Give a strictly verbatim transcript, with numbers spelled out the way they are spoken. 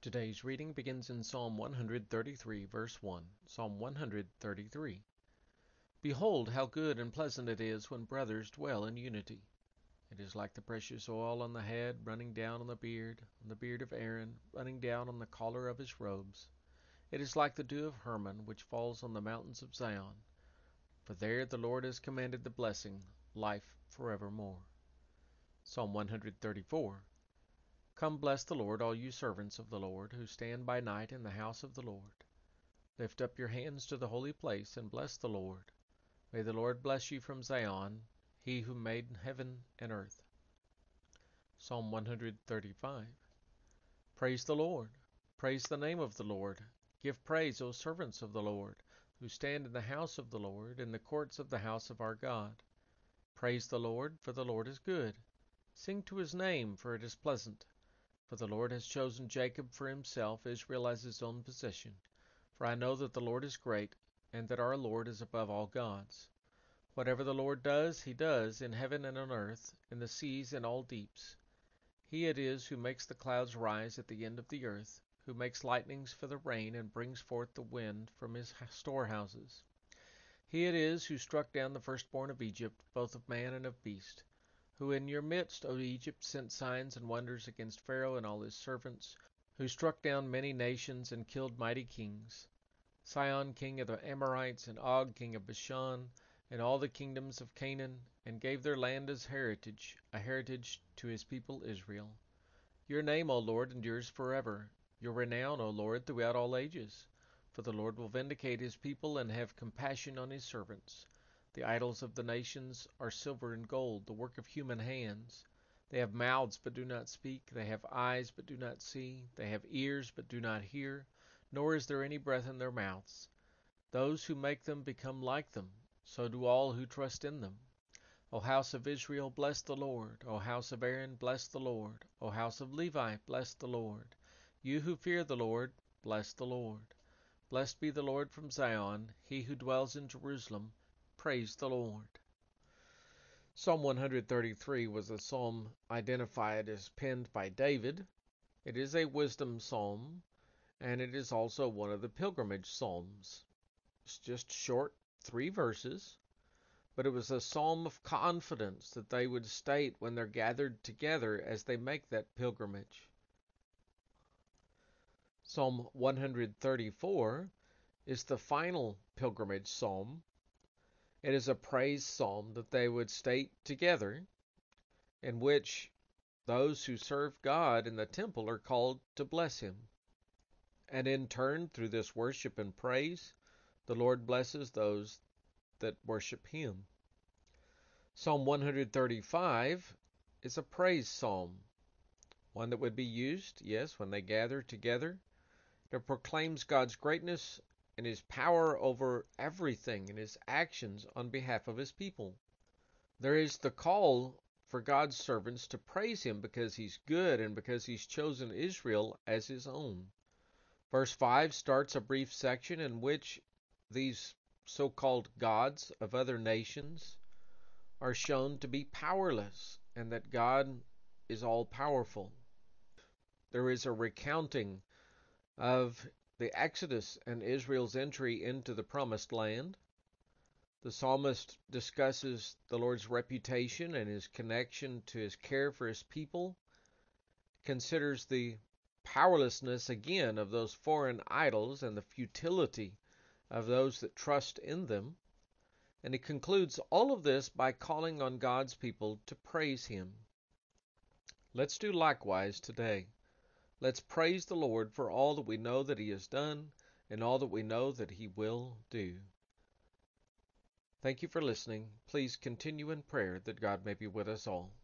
Today's reading begins in Psalm one hundred thirty-three, verse one. Psalm one hundred thirty-three. Behold, how good and pleasant it is when brothers dwell in unity. It is like the precious oil on the head, running down on the beard, on the beard of Aaron, running down on the collar of his robes. It is like the dew of Hermon, which falls on the mountains of Zion. For there the Lord has commanded the blessing, life forevermore. Psalm one hundred thirty-four. Come bless the Lord, all you servants of the Lord, who stand by night in the house of the Lord. Lift up your hands to the holy place, and bless the Lord. May the Lord bless you from Zion, he who made heaven and earth. Psalm one hundred thirty-five. Praise the Lord. Praise the name of the Lord. Give praise, O servants of the Lord, who stand in the house of the Lord, in the courts of the house of our God. Praise the Lord, for the Lord is good. Sing to his name, for it is pleasant. For the Lord has chosen Jacob for himself, Israel as his own possession. For I know that the Lord is great, and that our Lord is above all gods. Whatever the Lord does, he does, in heaven and on earth, in the seas and all deeps. He it is who makes the clouds rise at the end of the earth, who makes lightnings for the rain, and brings forth the wind from his storehouses. He it is who struck down the firstborn of Egypt, both of man and of beast, who in your midst, O Egypt, sent signs and wonders against Pharaoh and all his servants, who struck down many nations and killed mighty kings, Sihon king of the Amorites, and Og king of Bashan, and all the kingdoms of Canaan, and gave their land as heritage, a heritage to his people Israel. Your name, O Lord, endures forever, your renown, O Lord, throughout all ages. For the Lord will vindicate his people and have compassion on his servants. The idols of the nations are silver and gold, the work of human hands. They have mouths but do not speak, they have eyes but do not see, they have ears but do not hear, nor is there any breath in their mouths. Those who make them become like them, so do all who trust in them. O house of Israel, bless the Lord. O house of Aaron, bless the Lord. O house of Levi, bless the Lord. You who fear the Lord, bless the Lord. Blessed be the Lord from Zion, he who dwells in Jerusalem. Praise the Lord. Psalm one hundred thirty-three was a psalm identified as penned by David. It is a wisdom psalm, and it is also one of the pilgrimage psalms. It's just short, three verses, but it was a psalm of confidence that they would state when they're gathered together as they make that pilgrimage. Psalm one hundred thirty-four is the final pilgrimage psalm. It is a praise psalm that they would state together, in which those who serve God in the temple are called to bless him. And in turn, through this worship and praise, the Lord blesses those that worship him. Psalm one hundred thirty-five is a praise psalm, one that would be used, yes, when they gather together. It proclaims God's greatness and his power over everything and his actions on behalf of his people. There is the call for God's servants to praise him because he's good and because he's chosen Israel as his own. Verse five starts a brief section in which these so-called gods of other nations are shown to be powerless and that God is all-powerful. There is a recounting of the Exodus and Israel's entry into the Promised Land. The psalmist discusses the Lord's reputation and his connection to his care for his people, considers the powerlessness again of those foreign idols and the futility of those that trust in them, and he concludes all of this by calling on God's people to praise him. Let's do likewise today. Let's praise the Lord for all that we know that he has done and all that we know that he will do. Thank you for listening. Please continue in prayer that God may be with us all.